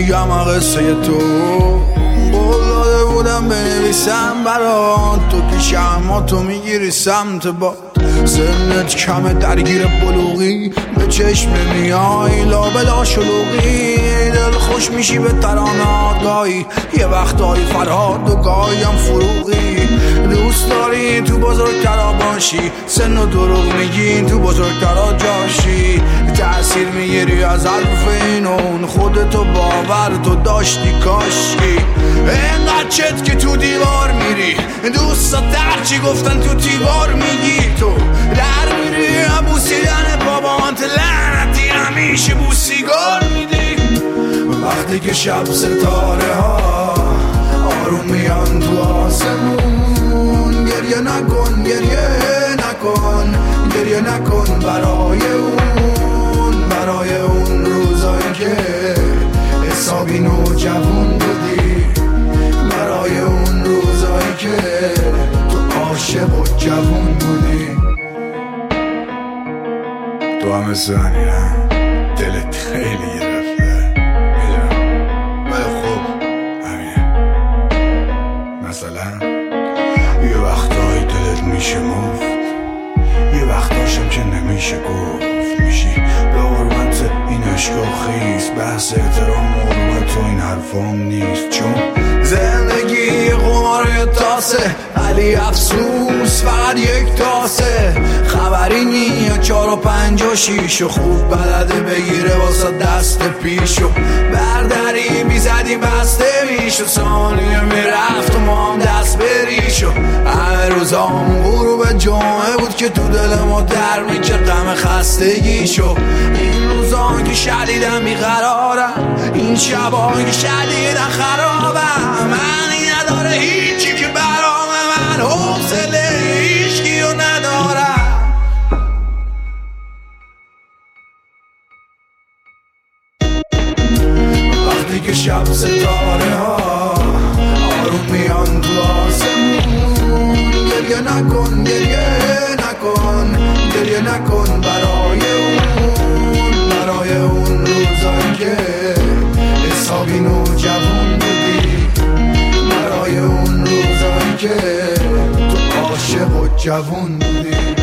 میگم قصه تو. قول داده بودم بنویسم برات، تو پیشم اما تو میگیری سمت باد. سنت کمه درگیر بلوغی، به چشم میای لابلا شلوغی. دل خوش میشی به ترانات گاهی، یه وقتایی فرهاد و گاهی هم فروغی. دوست داری تو بزرگترا باشی، سن و دروغ میگین تو بزرگترا جاشی. تأثیر میگیری از حرف اینون، خودتو باور تو داشتی کاشی. اینقدر چت که تو دیوار میری، دوستا درچی گفتن تو دیوار میگی. تو در میری بوسیدن بابانت، لعنتی همیشه بوسیگار میدی. وقتی که شب ستاره ها آروم میان تو آسمون، گریه نکن گریه نکن گریه نکن برای اون روزایی که حسابی نوجوان بودی، برای اون روزایی که تو عاشق و جوون بودی. تو همه ثانیه دلت خیلی گرفته میدونم، ولی خب همینه. مثلا یه وقتایی دلت میشه مفت، یه وقتاشم که نمیشه گفت. میشی به حرمت این عشق و خیز، بحث احترام و حرمت و این حرفام نیست. چون زندگی قمار تاسه، ولی افسوس فقط یک تاسه. خبری نیه 4 و 5 و 6 و خوب بلده بگیره واسه دست پیشو. بردری میزدی بسته میشو، ثانیه میرفت و ما هم دست بریشو. همه روزام غروب جمعه بود که تو دل ما در میکه غم خستگیشو. این روزان که شدیدم بیقرارم، این شبان که شدیدم خرابم. معنی نداره هیچی که برام، من حوصله هیچکی رو ندارم. وقتی که شب ستاره ها آروم میان تو آسمون، گریه نکن گریه نکن گریه نکن برای اون روزایی که حسابی نوجوان بودی، برای اون روزایی که تو عاشق و جوون بودی.